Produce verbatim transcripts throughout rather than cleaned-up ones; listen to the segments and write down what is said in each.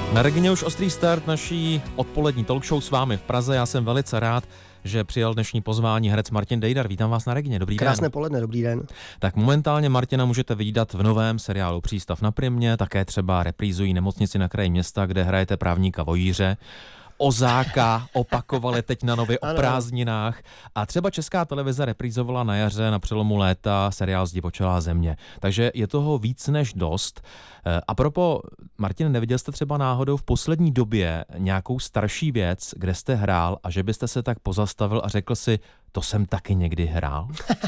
Na Regině už ostrý start naší odpolední talk show s vámi v Praze. Já jsem velice rád, že přijal dnešní pozvání herec Martin Dejdar. Vítám vás na Regině. Dobrý den. Krásné poledne, dobrý den. Tak momentálně Martina můžete vidět v novém seriálu Přístav na Primě, také třeba reprízují Nemocnici na kraji města, kde hrajete právníka vojíře. Ozáka opakovali teď na nově o prázdninách a třeba Česká televize reprízovala na jaře na přelomu léta seriál Zdivočelá země. Takže je toho víc než dost. A propo, Martin, neviděl jste třeba náhodou v poslední době nějakou starší věc, kde jste hrál a že byste se tak pozastavil a řekl si, to jsem taky někdy hrál?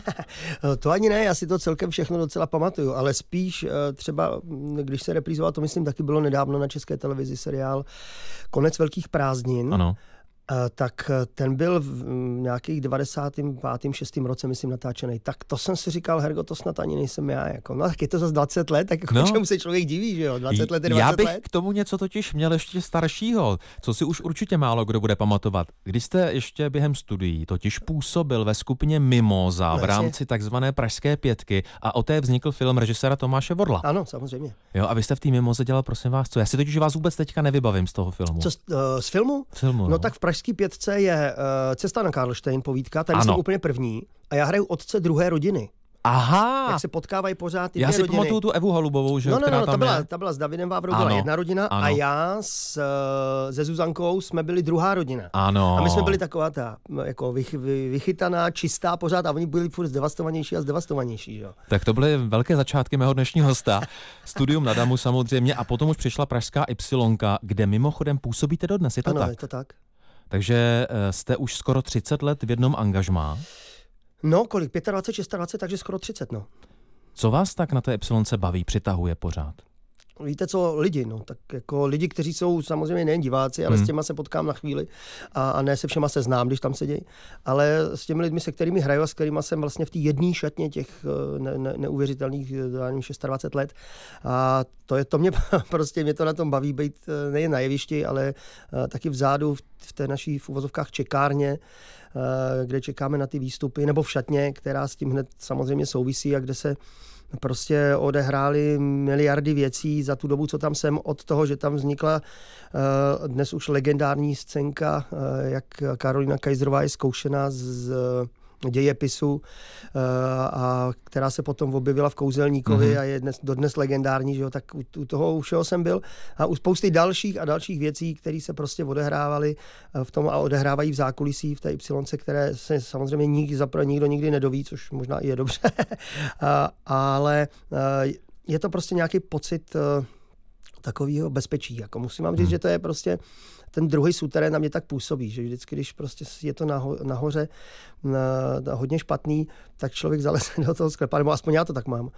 To ani ne, já si to celkem všechno docela pamatuju, ale spíš třeba, když se reprízoval, to myslím taky bylo nedávno na České televizi seriál Konec velkých prázdnin. Ano. Tak ten byl v nějakých devadesátém pátém šestém roce, myslím, natáčený. Tak to jsem si říkal, Hergo, to snad ani nejsem já. Jako. No tak je to zase dvacet let, tak jako no. Čemu se člověk diví, že jo? dvacet let je dvacet Já bych let. K tomu něco totiž měl ještě staršího, co si už určitě málo kdo bude pamatovat. Když jste ještě během studií totiž působil ve skupině Mimoza v rámci takzvané Pražské pětky a o té vznikl film režiséra Tomáše Vorla. Ano, samozřejmě. Jo, a vy jste v té Mimoze dělal, prosím vás, co? Já si totiž vás vůbec teďka nevybavím z toho filmu. Co, uh, z filmu? Z filmu, no. No tak v Pražské pětce je uh, Cesta na Karlštejn, povídka, tady jsem úplně první a já hraju otce druhé rodiny. Aha. Jak se potkávají pořád ty já dvě si rodiny. pamatuju tu Evu Halubovou, že no, no, která no, tam ta byla, je. ta byla s Davidem Vávrou, byla jedna rodina ano. A já s, se Zuzankou jsme byli druhá rodina. Ano. A my jsme byli taková ta jako vych, vy, vychytaná, čistá pořád a oni byli furt zdevastovanější a zdevastovanější. Jo. Tak to byly velké začátky mého dnešního hosta. Studium na Damu samozřejmě a potom už přišla Pražská Ypsilonka, kde mimochodem působíte dodnes, je to ano, tak? je to tak. Takže jste už skoro třicet let v jednom angažmá. No, kolik? dvacet pět, dvacet šest, takže skoro třicet, no. Co vás tak na té Ypsilonce baví, přitahuje pořád? Víte co, lidi, no, tak jako lidi, kteří jsou samozřejmě nejen diváci, ale hmm. s těma se potkám na chvíli a, a ne se všema se znám, když tam sedějí, ale s těmi lidmi, se kterými hraju a s kterými jsem vlastně v té jedné šatně těch ne, ne, neuvěřitelných dvacet šest let a to, je, to mě prostě, mě to na tom baví být nejen na jevišti, ale taky vzadu v, v té naší v uvozovkách čekárně, kde čekáme na ty výstupy, nebo v šatně, která s tím hned samozřejmě souvisí a kde se prostě odehrály miliardy věcí za tu dobu, co tam jsem, od toho, že tam vznikla uh, dnes už legendární scénka, uh, jak Karolina Kajzrová je zkoušená z dějepisu, uh, a která se potom objevila v Kouzelníkovi mm-hmm. a je dnes, dodnes legendární, že jo, tak u, u toho už jsem byl a u spousty dalších a dalších věcí, které se prostě odehrávaly v tom a odehrávají v zákulisí v té Ypsilonce, které se samozřejmě nikdy, zaprvé nikdo nikdy nedoví, což možná i je dobře, a, ale uh, je to prostě nějaký pocit uh, takového bezpečí. Jako musím vám říct, hmm. že to je prostě ten druhý suterén na mě tak působí, že vždycky, když prostě je to naho, nahoře na, na hodně špatný, tak člověk zaleze do toho sklepa, nebo aspoň já to tak mám.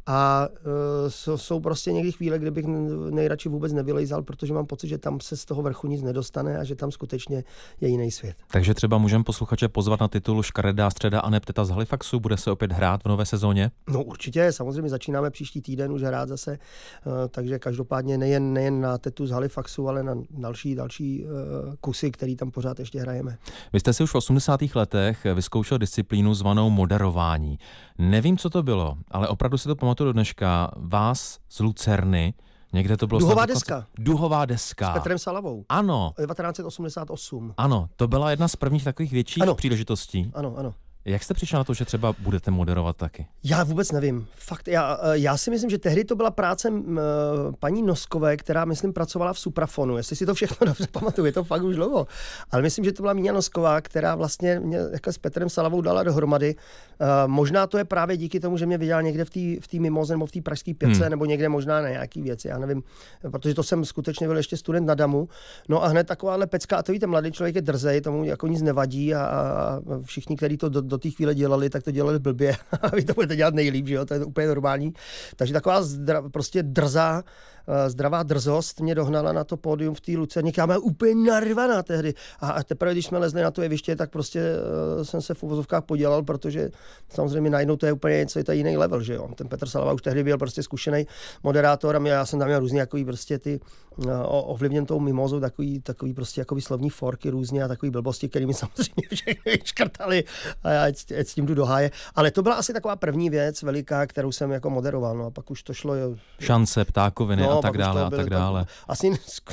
A uh, jsou, jsou prostě někdy chvíle, kde bych nejradši vůbec nevylejzal, protože mám pocit, že tam se z toho vrchu nic nedostane a že tam skutečně je jiný svět. Takže třeba můžeme posluchače pozvat na titul Škaredá středa a Nepteta z Halifaxu. Bude se opět hrát v nové sezóně? No určitě, samozřejmě začínáme příští týden už hrát zase, uh, takže každopádně nejen, nejen na Tetu z Halifaxu, ale na další, další uh, kusy, který tam pořád ještě hrajeme. Vy jste si už v osmdesátých letech vyzkoušel disciplínu zvanou moderování. Nevím, co to bylo, ale opravdu si to pamatuju do dneška. Vás z Lucerny, někde to bylo... Duhová deska. Duhová deska. S Petrem Salavou. Ano. devatenáct set osmdesát osm. Ano, to byla jedna z prvních takových větších ano. příležitostí. Ano, ano. Jak jste přišel na to, že třeba budete moderovat taky? Já vůbec nevím. Fakt, já, já si myslím, že tehdy to byla práce m, paní Noskové, která, myslím, pracovala v Suprafonu. Jestli si to všechno dobře pamatuju, je to fakt už dlouho. Ale myslím, že to byla Míňa Nosková, která vlastně mě jako s Petrem Salavou dala dohromady. Uh, možná to je právě díky tomu, že mě viděl někde v té Mimoze nebo v té Pražské pětce, hmm. nebo někde možná na nějaký věci, já nevím, protože to jsem skutečně byl ještě student na Damu. No a hned takováhle pecka, a to víte, mladý člověk je drzej, tomu jako nic nevadí a, a všichni, kteří to do, do té chvíle dělali, tak to dělali blbě. A vy to budete dělat nejlíp, že jo? To je úplně normální. Takže taková zdra, prostě drzá, zdravá drzost mě dohnala na to pódium v té Lucerně. Já mám úplně narvaná tehdy. A teprve, když jsme lezli na to jeviště, tak prostě uh, jsem se v uvozovkách podělal, protože samozřejmě najednou to je úplně něco, je to jiný level, že jo. Ten Petr Salava už tehdy byl prostě zkušený moderátor a mě, já jsem tam měl různý takový prostě ty uh, ovlivněn tou Mimozou, takový, takový prostě jako slovní forky různě a takový blbosti, kterými samozřejmě všechny škrtali a já ať, ať s tím jdu do háje. Ale to byla asi taková první věc veliká, kterou jsem jako moderoval. No a pak už to šlo. Jo. Šance, ptákoviny no, a tak dále a tak dále. Asi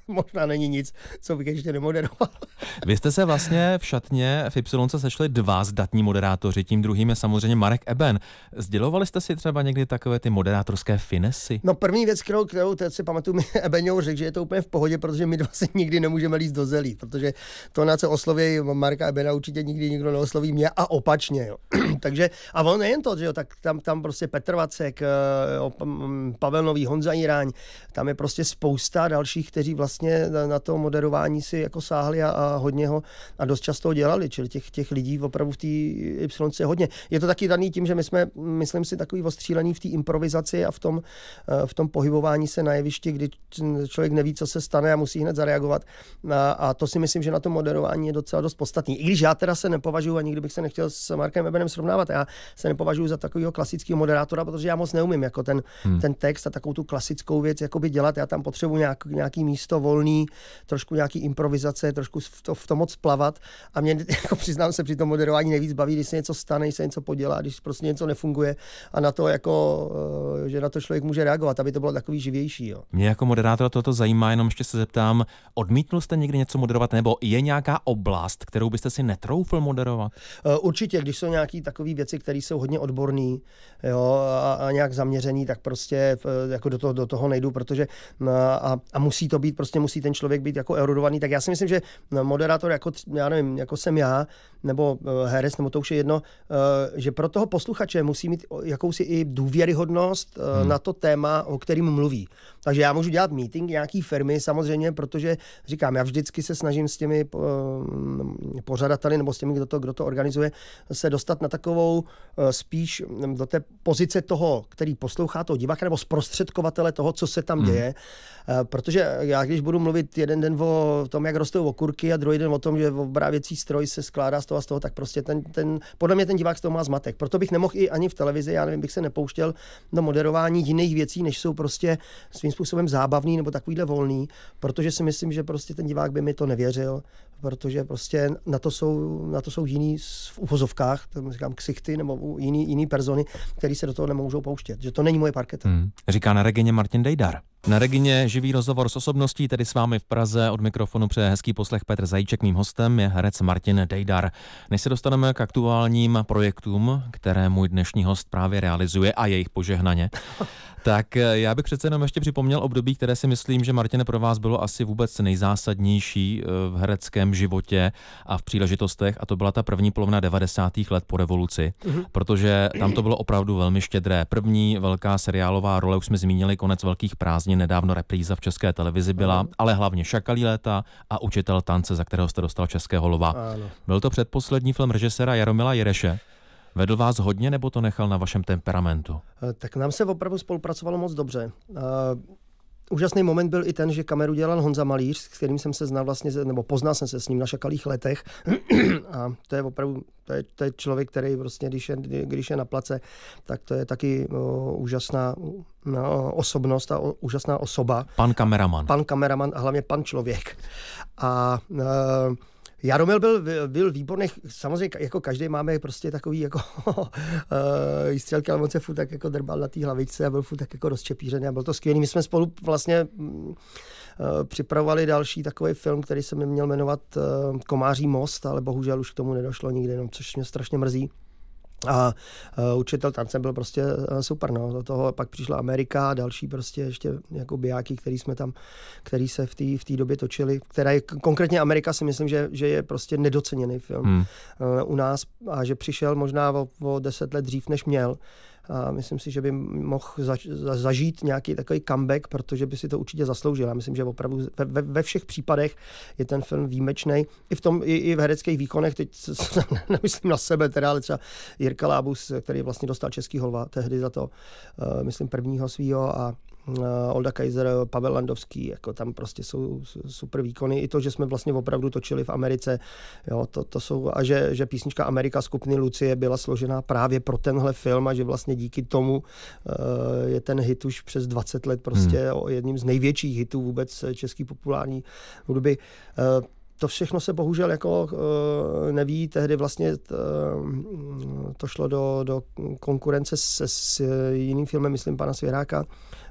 možná není nic, co bych ještě nemoderoval. Vy jste se vlastně v šatně v Y sešli dva zdatní moderátoři, tím druhým je samozřejmě Marek Eben. Sdělovali jste si třeba někdy takové ty moderátorské finesy? No první věc, kterou, kterou teď si pamatuju, mi Ebeňou řekl, že je to úplně v pohodě, protože my dva si nikdy nemůžeme líst do zelí, protože to, na co osloví Marka Ebena, určitě nikdy nikdo neosloví mě a opačně. Jo. Takže, a on nejen to, že jo, tak tam, tam prostě Petr Vacek, jo, Pavel Nový, Honza Jiráň, tam je prostě spousta dalších, kteří vlastně na, na to moderování si jako sáhli a, a hodně ho a dost často ho dělali, čili těch, těch lidí opravdu v té Y je hodně. Je to taky daný tím, že my jsme, myslím si, takový ostřílený v té improvizaci a v tom, v tom pohybování se na jevišti, kdy člověk neví, co se stane a musí hned zareagovat. A, a to si myslím, že na to moderování je docela dost podstatný. I když já teda se nepovažuji a nikdy bych se nechtěl s Markem Ebenem srovnávat, já se nepovažuji za takového klasického moderátora, protože já moc neumím jako ten, hmm. ten text a takovou tu klasickou věc jakoby dělat. Já tam potřebuji nějak, nějaký místo volný, trošku nějaký improvizace, trošku v, to, v tom moc plavat. A mě, jako přiznám se, při tom moderování nejvíc baví, když se něco stane, když se něco podělá, když prostě něco nefunguje a na to jako, že na to člověk může reagovat, aby to bylo takový živější. Jo. Mě jako moderátora toto zajímá, jenom ještě se zeptám, odmítnul jste někdy něco moderovat, nebo je nějaká oblast, kterou byste si netroufl moderovat? Určitě, když jsou nějaké takové věci, které jsou hodně odborné, jo, a, a nějak zaměřený, tak prostě jako do toho, do toho nejdu, protože a, a musí to být, prostě musí ten člověk být jako erudovaný, tak já si myslím, že moderátor jako, já nevím, jako jsem já, nebo herec, nebo to už je jedno, že pro toho posluchače musí mít jakousi i důvěryhodnost hmm. na to téma, o kterým mluví. Takže já můžu dělat meeting nějaký firmy, samozřejmě, protože říkám, já vždycky se snažím s těmi pořadateli nebo s těmi, kdo to, kdo to organizuje, se dostat na takovou spíš do té pozice toho, který poslouchá toho diváka nebo zprostředkovatele toho, co se tam děje. Hmm. Protože já, když budu mluvit jeden den o tom, jak rostou okurky a druhý den o tom, že obráběcí stroj se skládá z toho a z toho, tak prostě ten, ten, podle mě ten divák z toho má zmatek. Proto bych nemohl i ani v televizi, já nevím, bych se nepouštěl do moderování jiných věcí, než jsou prostě svým způsobem zábavný nebo takovýhle volný, protože si myslím, že prostě ten divák by mi to nevěřil, protože prostě na to jsou, na to jsou jiný v uvozovkách, tam říkám ksichty nebo jiný, jiný persony, který se do toho nemůžou pouštět, že to není moje parketa. Hmm. Říká na Regině Martin Dejdar. Na Regině živý rozhovor s osobností, tedy s vámi v Praze, od mikrofonu přeje hezký poslech Petr Zajíček, mým hostem je herec Martin Dejdar. Než se dostaneme k aktuálním projektům, které můj dnešní host právě realizuje a jejich požehnaně, tak já bych přece jenom ještě připomněl období, které si myslím, že Martine pro vás bylo asi vůbec nejzásadnější v hereckém životě a v příležitostech, a to byla ta první polovina devadesátých let po revoluci, mm-hmm. protože tam to bylo opravdu velmi štědré. První velká seriálová role, už jsme zmínili, Konec velkých prázdnin, nedávno repríza v České televizi byla, mm-hmm. ale hlavně Šakalí léta a Učitel tance, za kterého jste dostal Českého lva. Ano. Byl to předposlední film režiséra Jaromila Jireše. Vedl vás hodně, nebo to nechal na vašem temperamentu? Tak nám se opravdu spolupracovalo moc dobře. Uh, úžasný moment byl i ten, že kameru dělal Honza Malíř, s kterým jsem se znal vlastně, nebo poznal jsem se s ním na Šakalích letech. A to je opravdu, to je, to je člověk, který prostě, když je, když je na place, tak to je taky uh, úžasná no, osobnost a o, úžasná osoba. Pan kameraman. Pan kameraman a hlavně pan člověk. A uh, Jaromil byl, byl výborný, samozřejmě jako každý máme prostě takový jako uh, střelky, ale on se furt tak jako drbal na té hlavičce a byl furt tak jako rozčepířený a byl to skvělý. My jsme spolu vlastně uh, připravovali další takový film, který se mi měl jmenovat uh, Komáří most, ale bohužel už k tomu nedošlo nikdy, no, což mě strašně mrzí. A uh, Učitel tance byl prostě uh, super, no. Do toho pak přišla Amerika a další prostě ještě jako bijáky, který jsme tam, který se v té v té době točili, která je, konkrétně Amerika si myslím, že, že je prostě nedoceněný film hmm. uh, u nás a že přišel možná o, o deset let dřív, než měl. A myslím si, že by mohl zaž, zažít nějaký takový comeback, protože by si to určitě zasloužil. Já myslím, že opravdu ve, ve, ve všech případech je ten film výjimečný. I v tom, i, i v hereckých výkonech, teď nemyslím na sebe, teda, ale třeba Jirka Lábus, který vlastně dostal Českýho lva tehdy za to, uh, myslím, prvního svýho a uh, Olda Kaiser, Pavel Landovský, jako tam prostě jsou super výkony. I to, že jsme vlastně opravdu točili v Americe, jo, to, to jsou, a že, že písnička Amerika skupiny Lucie byla složená právě pro tenhle film a že vlastně díky tomu uh, je ten hit už přes dvacet let prostě hmm. jedním z největších hitů vůbec český populární hudby. Uh, To všechno se bohužel jako uh, neví. Tehdy vlastně t, uh, to šlo do, do konkurence se, s jiným filmem, myslím, pana Svěráka,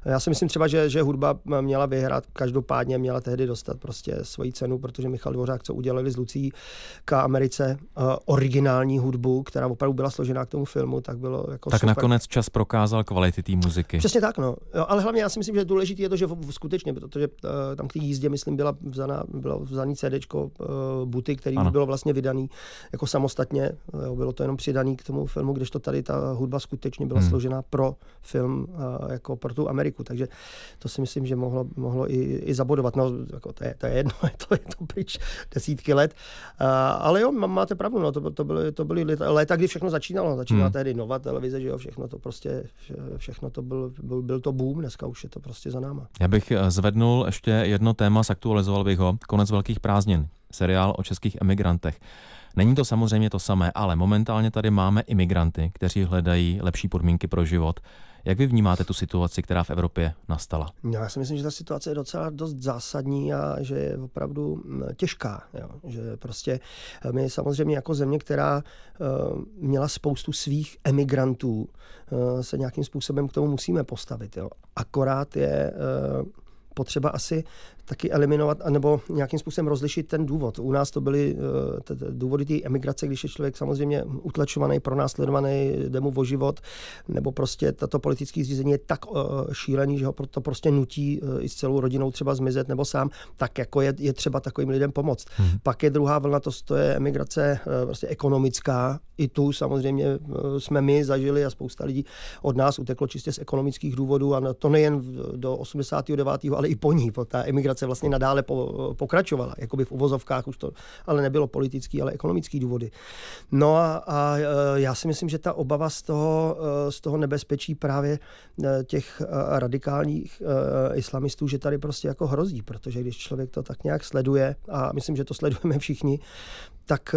Já si myslím třeba, že, že hudba měla vyhrát, každopádně měla tehdy dostat prostě svoji cenu, protože Michal Dvořák, co udělali s Lucí k Americe, uh, originální hudbu, která opravdu byla složená k tomu filmu, tak bylo jako Tak super. nakonec čas prokázal kvality té muziky. Přesně tak, no. Jo, ale hlavně já si myslím, že důležité je to, že skutečně, protože uh, tam k té jízdě, myslím, byla vzaná, bylo vzaný CDčko uh, Buty, který už bylo vlastně vydaný jako samostatně, jo, bylo to jenom přidaný k tomu filmu, kdežto tady ta hudba skutečně byla hmm. složená pro film, uh, jako pro tu Ameriku, takže to si myslím, že mohlo, mohlo i, i zabodovat. No, jako to, je, to je jedno, to je to pryč desítky let. Uh, ale jo, máte pravdu, no, to, to, byly, to byly léta, kdy všechno začínalo. Začínala hmm. tehdy Nova televize, že jo, všechno to prostě, všechno to byl, byl, byl to boom, dneska už je to prostě za náma. Já bych zvednul ještě jedno téma, zaktualizoval bych ho. Konec velkých prázdnin, seriál o českých emigrantech. Není to samozřejmě to samé, ale momentálně tady máme imigranty, kteří hledají lepší podmínky pro život. Jak vy vnímáte tu situaci, která v Evropě nastala? No, já si myslím, že ta situace je docela dost zásadní a že je opravdu těžká. Jo. Že prostě my samozřejmě jako země, která uh, měla spoustu svých emigrantů, uh, se nějakým způsobem k tomu musíme postavit. Jo. Akorát je uh, potřeba asi taky eliminovat, anebo nějakým způsobem rozlišit ten důvod. U nás to byly uh, důvody té emigrace, když je člověk samozřejmě utlačovaný, pronásledovaný, jde mu o život, nebo prostě tato politické zřízení je tak uh, šílený, že ho to prostě nutí uh, i s celou rodinou třeba zmizet nebo sám, tak jako je, je třeba takovým lidem pomoct. Hmm. Pak je druhá vlna, to, to je emigrace uh, prostě ekonomická. I tu samozřejmě uh, jsme my zažili a spousta lidí od nás uteklo čistě z ekonomických důvodů a to nejen do osmdesátého devátého ale i po ní, po ta emigrace vlastně nadále po, pokračovala, jakoby v uvozovkách už to, ale nebylo politický, ale ekonomický důvody. No a, a já si myslím, že ta obava z toho, z toho nebezpečí právě těch radikálních islamistů, že tady prostě jako hrozí, protože když člověk to tak nějak sleduje, a myslím, že to sledujeme všichni, tak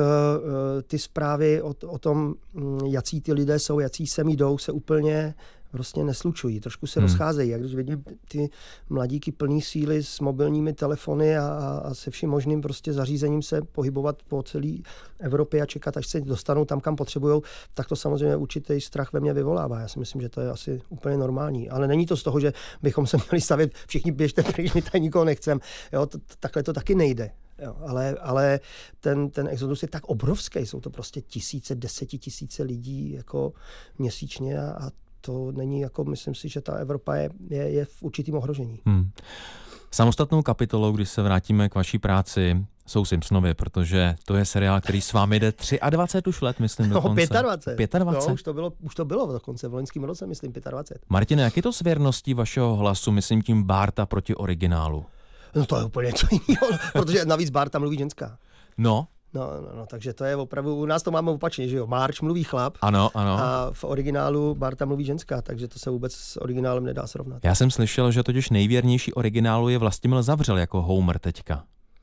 ty zprávy o, o tom, jací ty lidé jsou, jací sem jdou, se úplně prostě neslučují, trošku se hmm. rozcházejí. A když vidím ty mladíky plný síly s mobilními telefony a, a se vším možným prostě zařízením se pohybovat po celé Evropě a čekat, až se dostanou tam, kam potřebujou, tak to samozřejmě určitý strach ve mně vyvolává. Já si myslím, že to je asi úplně normální. Ale není to z toho, že bychom se měli stavět, všichni běžte pryč, my tady nikoho nechcem. Jo, to, takhle to taky nejde. Jo, ale ale ten, ten exodus je tak obrovský, jsou to prostě tisíce, desetitisíce lidí jako měsíčně a, a to není jako, myslím si, že ta Evropa je, je, je v určitým ohrožení. Hmm. Samostatnou kapitolou, když se vrátíme k vaší práci, jsou Simpsonovi, protože to je seriál, který s vámi jde dvacet tři už let, myslím dokonce. No, dvacet pět. dvacet pět? No, už to bylo, už to bylo dokonce v loňském roce, myslím dvacet pět. Martine, jak je to s věrností vašeho hlasu, myslím tím Barta proti originálu? No to je úplně něco jiného, protože navíc Barta mluví ženská. No. No, no, no, takže to je opravdu, u nás to máme opačně, že jo, Marge mluví chlap, ano, ano. A v originálu Barta mluví ženská, takže to se vůbec s originálem nedá srovnat. Já jsem slyšel, že totiž nejvěrnější originálu je Vlastimil Zavřel jako Homer teďka.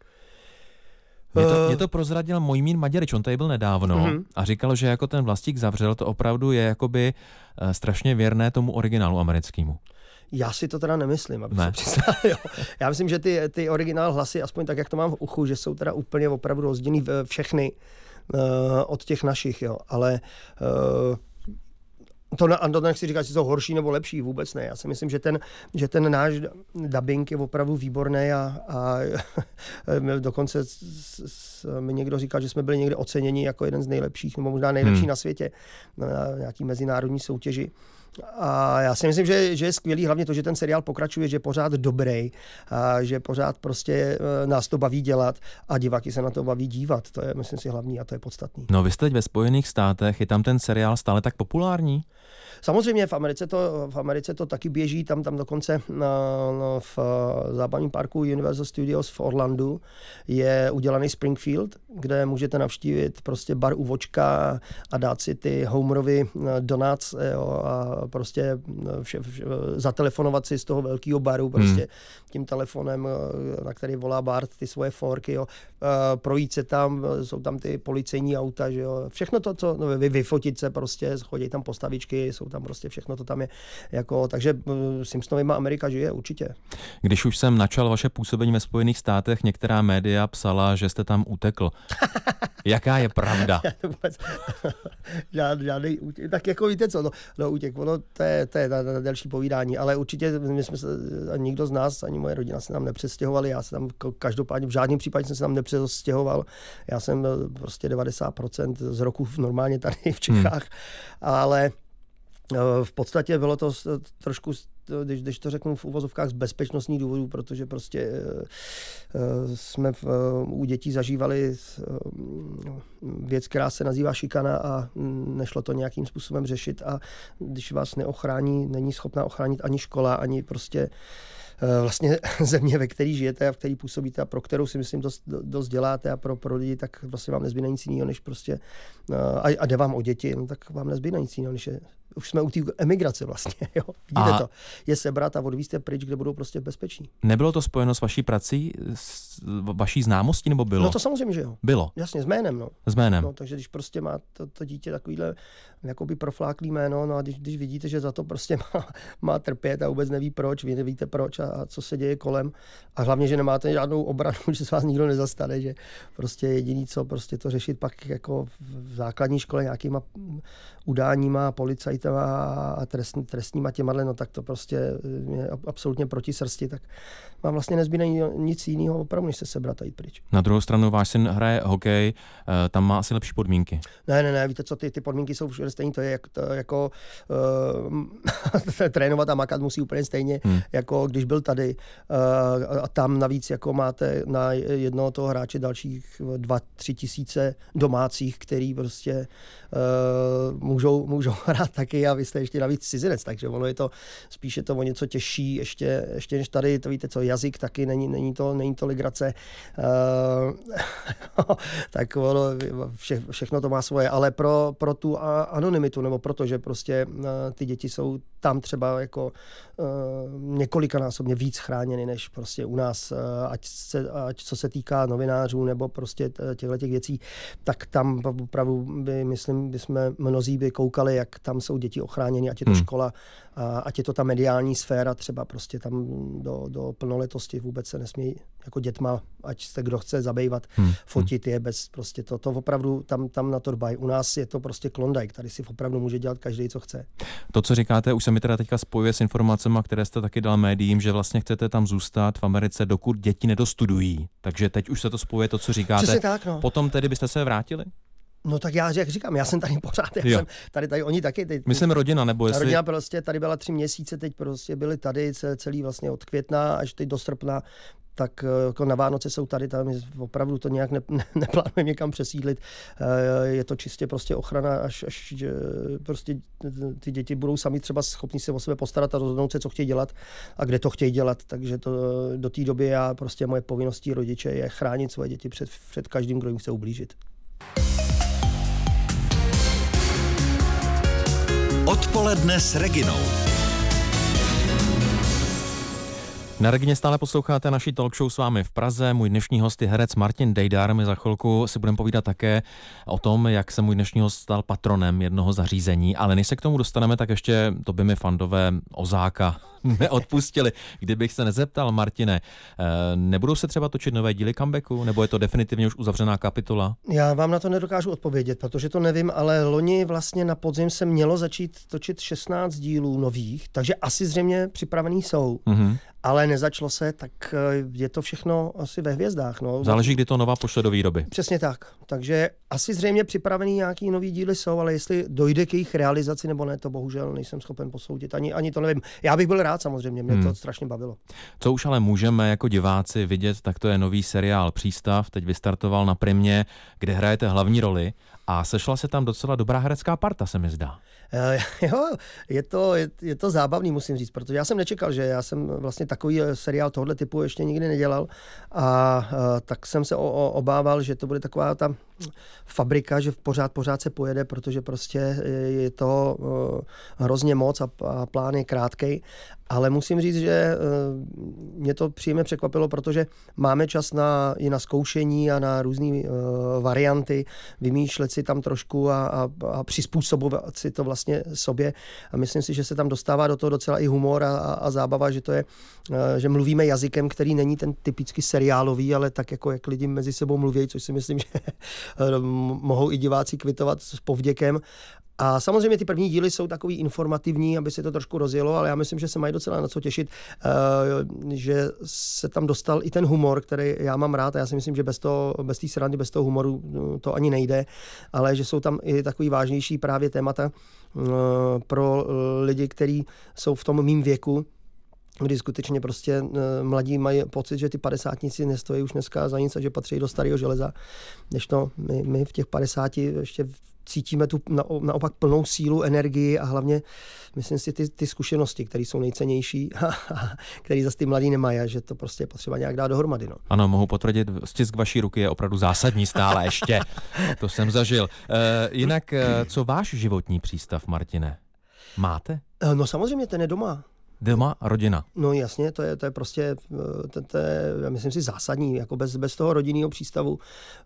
Mě to, mě to prozradil Mojmír Maďarič, on tady byl nedávno mm-hmm. a říkal, že jako ten Vlastík Zavřel to opravdu je jakoby uh, strašně věrné tomu originálu americkému. Já si to teda nemyslím, abych ne. se přiznal. Jo. Já myslím, že ty, ty originál hlasy, aspoň tak, jak to mám v uchu, že jsou teda úplně opravdu rozdělný všechny uh, od těch našich, jo. Ale uh, to, na, to nechci říkat, jestli jsou horší nebo lepší, vůbec ne. Já si myslím, že ten, že ten náš dubbing je opravdu výborný a, a dokonce s, s, mi někdo říkal, že jsme byli někde oceněni jako jeden z nejlepších, nebo možná nejlepší hmm. na světě na nějaký mezinárodní soutěži. A já si myslím, že, že je skvělý hlavně to, že ten seriál pokračuje, že je pořád dobrý, a že pořád prostě nás to baví dělat a diváky se na to baví dívat. To je, myslím si, hlavní a to je podstatný. No vy jste teď ve Spojených státech, je tam ten seriál stále tak populární? Samozřejmě v Americe to, v Americe to taky běží, tam, tam dokonce na, no, v zábavním parku Universal Studios v Orlandu je udělaný Springfield, kde můžete navštívit prostě bar u vočka a dát si ty Homerovy donuts, jo, a prostě vše, vše, zatelefonovat si z toho velkého baru prostě hmm. tím telefonem, na který volá Bart ty svoje forky, jo, projít se tam, jsou tam ty policejní auta, že jo, všechno to, co no, vy, vyfotit se prostě, chodí tam postavičky, jsou tam prostě všechno to tam je, jako, takže Simpsonovima Amerika žije určitě. Když už jsem načal vaše působení ve Spojených státech, některá média psala, že jste tam utekl. Jaká je pravda? Žádný útěk. Tak jako víte co, no, no útěk, ono to je, to je na, na delší povídání, ale určitě my jsme se, nikdo z nás, ani moje rodina se tam nepřestěhovali, já se tam každopádně v žádném případě jsem se tam nepřestěhoval, já jsem prostě devadesát procent z roku normálně tady v Čechách, hmm. ale v podstatě bylo to trošku, když, když to řeknu v uvozovkách, z bezpečnostních důvodů, protože prostě uh, jsme v, uh, u dětí zažívali uh, věc, která se nazývá šikana a nešlo to nějakým způsobem řešit a když vás neochrání, není schopná ochránit ani škola, ani prostě vlastně země, ve které žijete a v které působíte a pro kterou si myslím dost, dost děláte a pro, pro lidi, tak vlastně vám nezbyde nic jiného, než prostě a, a jde vám o děti, no, tak vám nezbyde nic jiného, než je, už jsme u té emigrace vlastně, jo. Vidíte a... to, je sebrat a odvízt je pryč, kde budou prostě bezpeční. Nebylo to spojeno s vaší prací, s vaší známostí, nebo bylo? No to samozřejmě, že jo. Bylo? Jasně, s jménem, no. S jménem. No, takže když prostě má to, to dítě takovýhle jakoby profláklý jméno, no a když, když vidíte, že za to prostě má, má trpět a vůbec neví proč, vy nevíte proč a, a co se děje kolem a hlavně, že nemáte žádnou obranu, že se vás nikdo nezastane, že prostě jediný, co prostě to řešit pak jako v základní škole nějakýma udáníma, policajtama a trestní, trestníma těmadle, no tak to prostě je absolutně proti srsti, tak vám vlastně nezbyde nic jiného opravdu, než se sebrat a jít pryč. Na druhou stranu váš syn hraje hokej, tam má asi lepší podmínky. Ne, ne, ne, víte co, ty, ty podmínky jsou všude stejné, to je jak, to, jako uh, trénovat a makat musí úplně stejně, hmm. jako když byl tady uh, a tam navíc jako máte na jednoho toho hráče dalších dva, tři tisíce domácích, který prostě uh, můžou, můžou hrát taky a vy jste ještě navíc cizinec, takže ono je to spíše to o něco těžší, ještě, ještě než tady, to víte co, jazyk taky není, není to, není to legrace, uh, tak ono, vše, všechno to má svoje, ale pro, pro tu anonymitu, nebo protože prostě uh, ty děti jsou tam třeba jako uh, několikanásobně víc chráněny, než prostě u nás, uh, ať, se, ať co se týká novinářů, nebo prostě těchto těch věcí, tak tam opravdu by, myslím, bychom mnozí by koukali, jak tam jsou děti ochráněny, ať je to hmm. škola, a ať je to ta mediální sféra, třeba prostě tam do, do plnoletosti vůbec se nesmí jako dětma, ať se kdo chce zabývat, hmm. fotit je bez prostě to, to opravdu tam, tam na to dbají. U nás je to prostě Klondike, tady si opravdu může dělat každý, co chce. To, co říkáte, už se mi teda teďka spojuje s informacemi, které jste taky dal médiím, že vlastně chcete tam zůstat v Americe, dokud děti nedostudují. Takže teď už se to spojuje to, co říkáte. Přesně tak, no. Potom tedy byste se vrátili? No tak já, jak říkám, já jsem tady pořád, já jsem tady, tady, oni taky. Teď, Myslím rodina, nebo jestli... Rodina prostě tady byla tři měsíce, teď prostě byli tady celý vlastně od května až teď do srpna, tak jako na Vánoce jsou tady, tam opravdu to nějak ne, ne, neplánujeme někam přesídlit. Je to čistě prostě ochrana, až, až prostě ty děti budou sami třeba schopni se o sebe postarat a rozhodnout se, co chtějí dělat a kde to chtějí dělat. Takže to, do té doby já prostě moje povinností rodiče je chránit svoje děti před, před každým, kdo jim chce ublížit. Odpoledne s Reginou. Na Regině stále posloucháte naší talk show s vámi v Praze. Můj dnešní host je herec Martin Dejdar. My za chvilku si budeme povídat také o tom, jak se můj dnešní host stal patronem jednoho zařízení. Ale než se k tomu dostaneme, tak ještě to by mi fandové Ozáka neodpustili. Kdybych se nezeptal, Martine, nebudou se třeba točit nové díly comebacku, nebo je to definitivně už uzavřená kapitola? Já vám na to nedokážu odpovědět, protože to nevím, ale loni vlastně na podzim se mělo začít točit šestnáct dílů nových, takže asi zřejmě připravený jsou. Mm-hmm. Ale nezačalo se, tak je to všechno asi ve hvězdách. No. Záleží, kdy to nová pošle do výroby. Přesně tak. Takže asi zřejmě připravený nějaký nový díly jsou, ale jestli dojde k jejich realizaci nebo ne, to bohužel nejsem schopen posoudit. Ani, ani to nevím. Já bych byl rád samozřejmě, mě hmm. to strašně bavilo. Co už ale můžeme jako diváci vidět, tak to je nový seriál Přístav. Teď vystartoval na Primě, kde hrajete hlavní roli a sešla se tam docela dobrá herecká parta, se mi zdá. Jo, je to, je, je to zábavný, musím říct, protože já jsem nečekal, že já jsem vlastně takový seriál tohoto typu ještě nikdy nedělal a, a tak jsem se o, o, obával, že to bude taková ta fabrika, že pořád, pořád se pojede, protože prostě je to uh, hrozně moc a, a plán je krátkej, ale musím říct, že uh, mě to příjemně překvapilo, protože máme čas na, i na zkoušení a na různé uh, varianty, vymýšlet si tam trošku a, a, a přizpůsobovat si to vlastně sobě a myslím si, že se tam dostává do toho docela i humor a, a, a zábava, že to je, uh, že mluvíme jazykem, který není ten typicky seriálový, ale tak jako jak lidi mezi sebou mluví, což si myslím, že mohou i diváci kvitovat s povděkem. A samozřejmě ty první díly jsou takový informativní, aby se to trošku rozjelo, ale já myslím, že se mají docela na co těšit, že se tam dostal i ten humor, který já mám rád a já si myslím, že bez toho, bez té srandy, bez toho humoru to ani nejde, ale že jsou tam i takový vážnější právě témata pro lidi, kteří jsou v tom mým věku, kdy skutečně prostě mladí mají pocit, že ty padesátníci nestojí už dneska za nic a že patří do starého železa, než to my, my v těch padesáti ještě cítíme tu naopak plnou sílu, energii a hlavně myslím si ty, ty zkušenosti, které jsou nejcennější které zase ty mladí nemají a že to prostě je potřeba nějak dát dohromady. No. Ano, mohu potvrdit, stisk vaší ruky je opravdu zásadní stále ještě. To jsem zažil. E, jinak, e, co váš životní přístav, Martine? Máte? No samozřejmě, ten je doma. Doma, rodina. No jasně, to je, to je prostě, to, to je, myslím si, zásadní. Jako bez, bez toho rodinného přístavu,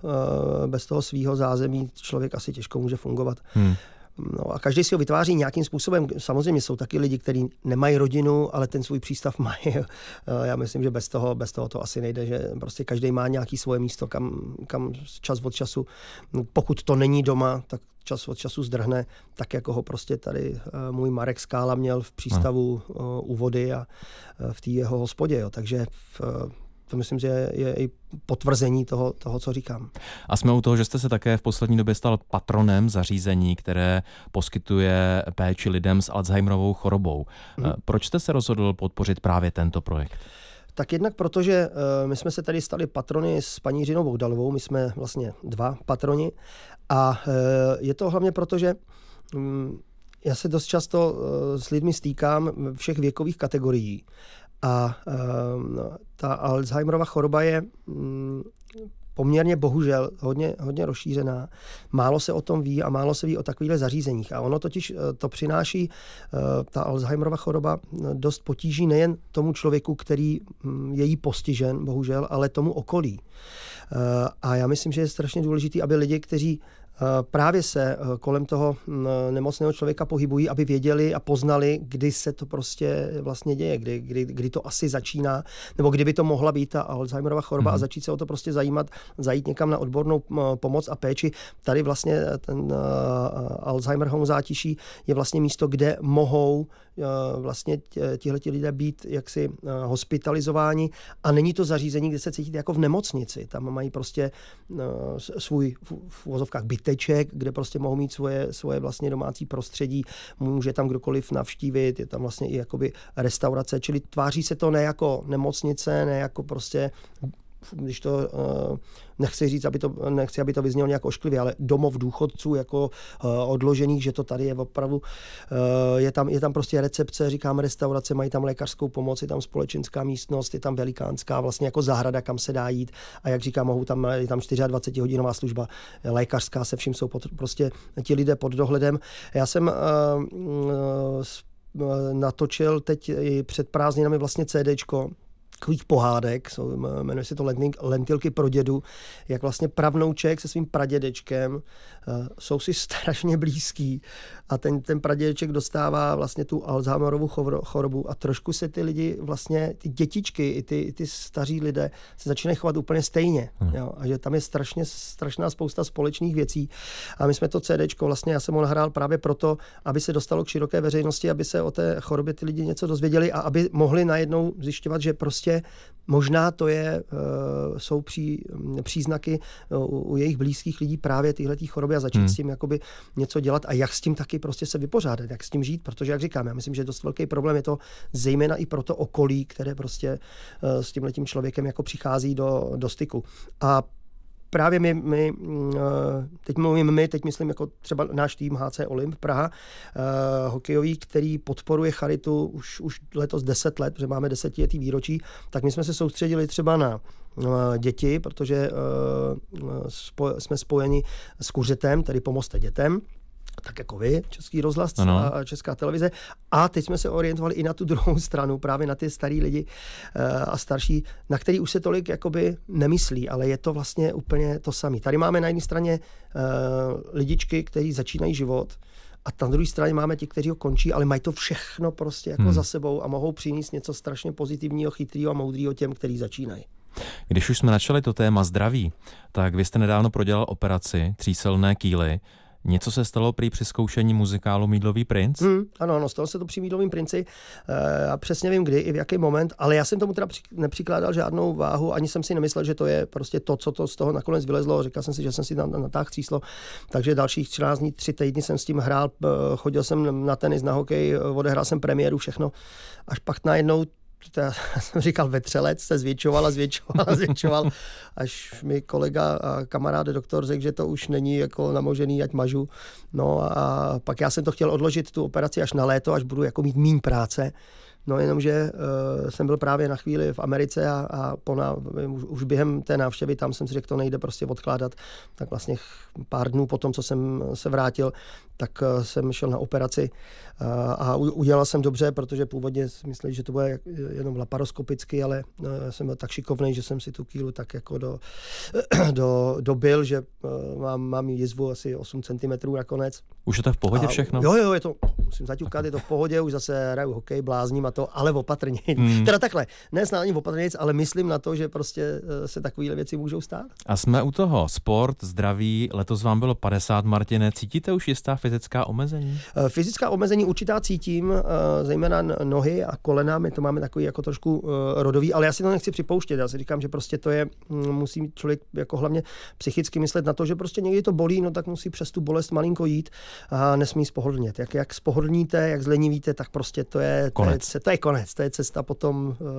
bez toho svýho zázemí člověk asi těžko může fungovat. Hmm. No a každý si ho vytváří nějakým způsobem. Samozřejmě jsou taky lidi, kteří nemají rodinu, ale ten svůj přístav mají. Já myslím, že bez toho, bez toho to asi nejde, že prostě každý má nějaký svoje místo, kam, kam čas od času, pokud to není doma, tak čas od času zdrhne, tak jako ho prostě tady můj Marek Skála měl v přístavu no. u vody a v té jeho hospodě. Jo. Takže v, to myslím, že je i potvrzení toho, toho, co říkám. A jsme u toho, že jste se také v poslední době stal patronem zařízení, které poskytuje péči lidem s Alzheimerovou chorobou. Hmm. Proč jste se rozhodl podpořit právě tento projekt? Tak jednak protože uh, my jsme se tady stali patrony s paní Jiřinou Bohdalovou, my jsme vlastně dva patroni a uh, je to hlavně proto, že um, já se dost často uh, s lidmi stýkám všech věkových kategorií a uh, ta Alzheimerova choroba je um, poměrně bohužel hodně, hodně rozšířená. Málo se o tom ví a málo se ví o takovýchhle zařízeních. A ono totiž to přináší, ta Alzheimerova choroba, dost potíží nejen tomu člověku, který je jí postižen, bohužel, ale tomu okolí. A já myslím, že je strašně důležité, aby lidi, kteří právě se kolem toho nemocného člověka pohybují, aby věděli a poznali, kdy se to prostě vlastně děje, kdy, kdy, kdy to asi začíná, nebo kdyby to mohla být ta Alzheimerova choroba mm. a začít se o to prostě zajímat, zajít někam na odbornou pomoc a péči. Tady vlastně ten Alzheimer Home Zátiší je vlastně místo, kde mohou vlastně tihleti lidé být jaksi hospitalizováni a není to zařízení, kde se cítí jako v nemocnici. Tam mají prostě svůj v uvozovkách byteček, kde prostě mohou mít svoje, svoje vlastně domácí prostředí, může tam kdokoliv navštívit, je tam vlastně i jakoby restaurace, čili tváří se to ne jako nemocnice, ne jako prostě, když to uh, nechci říct, aby to, nechci, aby to vyznělo nějak ošklivě, ale domov důchodců jako uh, odložených, že to tady je opravdu, uh, je tam, je tam prostě recepce, říkám restaurace, mají tam lékařskou pomoc, je tam společenská místnost, je tam velikánská vlastně jako zahrada, kam se dá jít a jak říkám, mohou tam, je tam dvacetihodinová služba lékařská, se vším jsou pod, prostě ti lidé pod dohledem. Já jsem uh, uh, natočil teď i před prázdninami vlastně CDčko, takových pohádek, jsou, jmenuje se to Lentilky pro dědu, jak vlastně pravnouček se svým pradědečkem uh, jsou si strašně blízký a ten, ten pradědeček dostává vlastně tu Alzheimerovu chorobu a trošku se ty lidi vlastně, ty dětičky i ty, i ty staří lidé se začínají chovat úplně stejně. Hmm. Jo? A že tam je strašně, strašná spousta společných věcí. A my jsme to CDčko, vlastně já jsem ho nahrál právě proto, aby se dostalo k široké veřejnosti, aby se o té chorobě ty lidi něco dozvěděli a aby mohli najednou zjišťovat, že prostě možná to je, jsou pří, příznaky u, u jejich blízkých lidí právě tyhletý choroby a začít hmm. s tím jakoby něco dělat a jak s tím taky prostě se vypořádat, jak s tím žít, protože jak říkám, já myslím, že dost velký problém je to zejména i pro to okolí, které prostě s tímhletím člověkem jako přichází do, do styku. A právě my, my, teď mluvím my, teď myslím jako třeba náš tým H C Olymp Praha, uh, hokejový, který podporuje charitu už, už letos deset let, protože máme desetiletý výročí, tak my jsme se soustředili třeba na uh, děti, protože uh, spo, jsme spojeni s Kuřetem, tedy Pomozte dětem, tak jako vy, Český rozhlas ano. a Česká televize. A teď jsme se orientovali i na tu druhou stranu, právě na ty starý lidi uh, a starší, na který už se tolik jakoby nemyslí, ale je to vlastně úplně to samé. Tady máme na jedné straně uh, lidičky, kteří začínají život, a na druhé straně máme ti, kteří ho končí, ale mají to všechno prostě jako hmm. za sebou a mohou přinést něco strašně pozitivního, chytrého a moudrého těm, kteří začínají. Když už jsme načali to téma zdraví, tak vy jste nedávno prodělal operaci tříselné kýly. Něco se stalo prý při zkoušení muzikálu Mýdlový princ? Hmm, ano, ano, stalo se to při Mýdlovým princi. Já přesně vím, kdy i v jaký moment, ale já jsem tomu teda nepřikládal žádnou váhu, ani jsem si nemyslel, že to je prostě to, co to z toho nakonec vylezlo. Říkal jsem si, že jsem si tam natáhl tříslo, takže dalších čtrnáct dní, tři týdny jsem s tím hrál, chodil jsem na tenis, na hokej, odehrál jsem premiéru, všechno. Až pak najednou, to já jsem říkal vetřelec, se zvětšoval a zvětšoval a zvětšoval, až mi kolega a kamarád doktor řekl, že to už není jako namožený, ať mažu. No a pak já jsem to chtěl odložit, tu operaci až na léto, až budu jako mít míň práce. No jenomže uh, jsem byl právě na chvíli v Americe a, a po ná, už, už během té návštěvy tam jsem si řekl, to nejde prostě odkládat. Tak vlastně pár dnů po tom, co jsem se vrátil, tak uh, jsem šel na operaci uh, a u, udělal jsem dobře, protože původně mysleli, že to bude jenom laparoskopicky, ale uh, jsem byl tak šikovnej, že jsem si tu kýlu tak jako do, do, dobil, že uh, mám, mám jizvu asi osm centimetrů nakonec. Už je to v pohodě a, všechno? Jo, jo, je to, musím zaťukat, je to v pohodě, už zase hraju hokej, blázním a to, ale opatrně. Hmm. Teda takhle, ne snad ani opatrně, ale myslím na to, že prostě se takovéhle věci můžou stát. A jsme u toho. Sport, zdraví, letos vám bylo padesát, Martine. Cítíte už jistá fyzická omezení? Fyzická omezení určitá cítím, zejména nohy a kolena, my to máme takový jako trošku rodový, ale já si to nechci připouštět. Já si říkám, že prostě to je, musí člověk jako hlavně psychicky myslet na to, že prostě někdy to bolí, no tak musí přes tu bolest malinko jít a nesmí spohodlnět. Jak, jak spohodlníte, jak zlenivíte, tak prostě to je, to je, to je konec, to je cesta potom uh,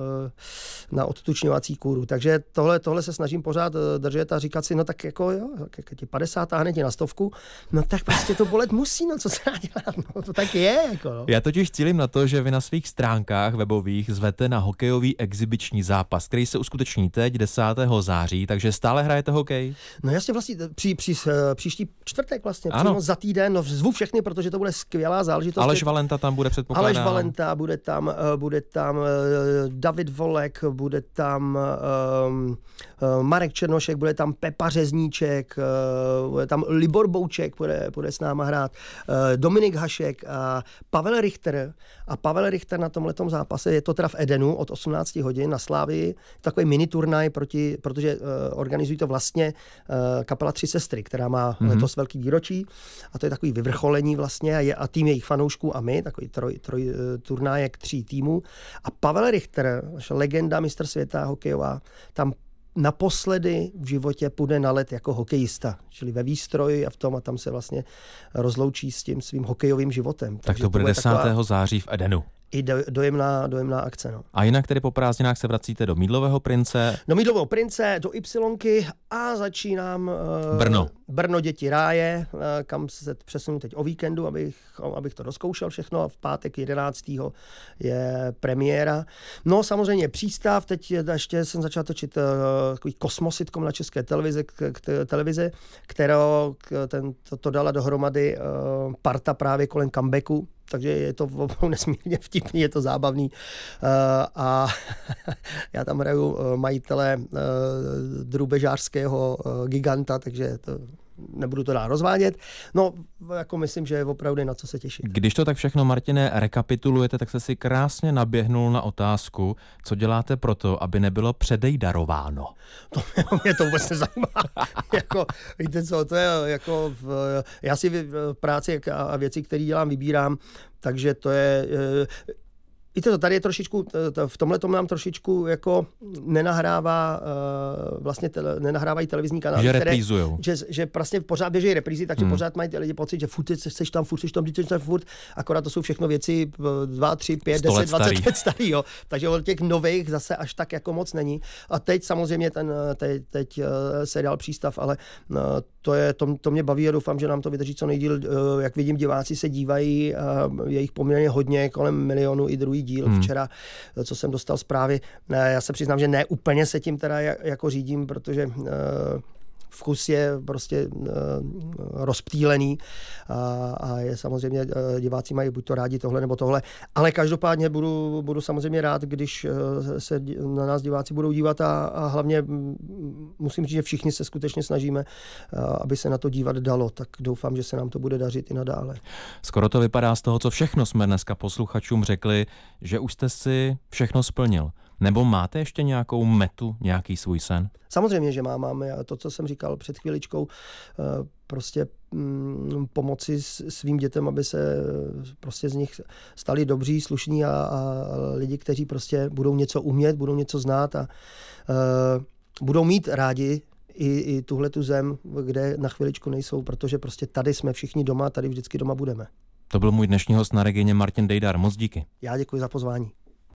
na odtučňovací kůru. Takže tohle, tohle se snažím pořád držet a říkat si, no tak jako jo, jak ti padesát táhne ti na stovku, no tak prostě to bolet musí, no co se dá dělat, no to tak je. Jako, no. Já totiž cílím na to, že vy na svých stránkách webových zvete na hokejový exibiční zápas, který se uskuteční teď desátého září, takže stále hrajete hokej? No jasně, vlastně při, při, příští čtvrtek vlastně, přímo za týden, no zvu všechny, protože to bude skvělá záležitost. Aleš Valenta tam bude, předpokládám. Aleš Valenta, bude tam, bude tam David Volek, bude tam um, Marek Černošek, bude tam Pepa Řezníček, uh, bude tam Libor Bouček, bude, bude s náma hrát, uh, Dominik Hašek a Pavel Richter. A Pavel Richter na tomhletom zápase, je to teda v Edenu od osmnáct hodin na Slávii, takový mini turnaj, proti, protože uh, organizují to vlastně uh, kapela Tři sestry, která má mm-hmm. letos velký výročí a to je takový vyvrcholení vlastně a, je, a tým jejich fanoušků a my, takový troj, troj uh, turnájek tří týmů. A Pavel Richter, naše legenda, mistr světa hokejová, tam naposledy v životě půjde na led jako hokejista, čili ve výstroji a v tom a tam se vlastně rozloučí s tím svým hokejovým životem. Tak to bude desátého září v Edenu. I do, dojemná, dojemná akce. No. A jinak tedy po prázdninách se vracíte do Mýdlového prince? Do Mýdlového prince, do Ypsilonky a začínám uh, Brno. Brno děti ráje, uh, kam se přesunu teď o víkendu, abych, abych to rozkoušel všechno. V pátek jedenáctého je premiéra. No samozřejmě přístav, teď ještě jsem začal točit uh, takový kosmositkom na České televize, k, k, televize kterou k, ten, to, to dala dohromady uh, parta právě kolem comebacku. Takže je to opravdu nesmírně vtipný, je to zábavný. Uh, a já tam hraju majitele uh, drůbežářského uh, giganta, takže to, nebudu to dál rozvádět. No, jako myslím, že je opravdu na co se těšit. Když to tak všechno, Martine, rekapitulujete, tak jste si krásně naběhnul na otázku, co děláte proto, aby nebylo předejdarováno. To mě to vůbec nezajímá. jako, víte co, to je jako, v, já si v práci a věci, které dělám, vybírám, takže to je... Víte to, tady je trošičku, v tomhle tomu nám trošičku jako nenahrává, vlastně tele, nenahrávají televizní kanály, že reprízujou. Že, že vlastně pořád běží reprízy, takže hmm. pořád mají lidi pocit, že furt seš tam, furt seš tam, seš tam, furt, akorát to jsou všechno věci dva, tři, pět, deset, dvacet let starý, jo. Takže od těch nových zase až tak jako moc není. A teď samozřejmě ten teď, teď seriál Přístav, ale to, je, to, to mě baví a doufám, že nám to vydrží co nejdíl. Jak vidím, diváci se dívají, je jich poměrně hodně, kolem milionu i druhý díl hmm. včera, co jsem dostal zprávy. Já se přiznám, že ne úplně se tím teda jako řídím, protože uh, vkus je prostě uh, rozptýlený a, a je samozřejmě, uh, diváci mají buď to rádi tohle nebo tohle, ale každopádně budu, budu samozřejmě rád, když uh, se na nás diváci budou dívat a, a hlavně musím říct, že všichni se skutečně snažíme, uh, aby se na to dívat dalo, tak doufám, že se nám to bude dařit i nadále. Skoro to vypadá z toho, co všechno jsme dneska posluchačům řekli, že už jste si všechno splnil. Nebo máte ještě nějakou metu, nějaký svůj sen? Samozřejmě, že má, máme to, co jsem říkal před chvíličkou, prostě mm, pomoci svým dětem, aby se prostě z nich stali dobří, slušní a, a lidi, kteří prostě budou něco umět, budou něco znát a uh, budou mít rádi i, i tuhle tu zem, kde na chviličku nejsou, protože prostě tady jsme všichni doma, tady vždycky doma budeme. To byl můj dnešní host na Regině Martin Dejdar. Moc díky. Já děkuji za pozvání.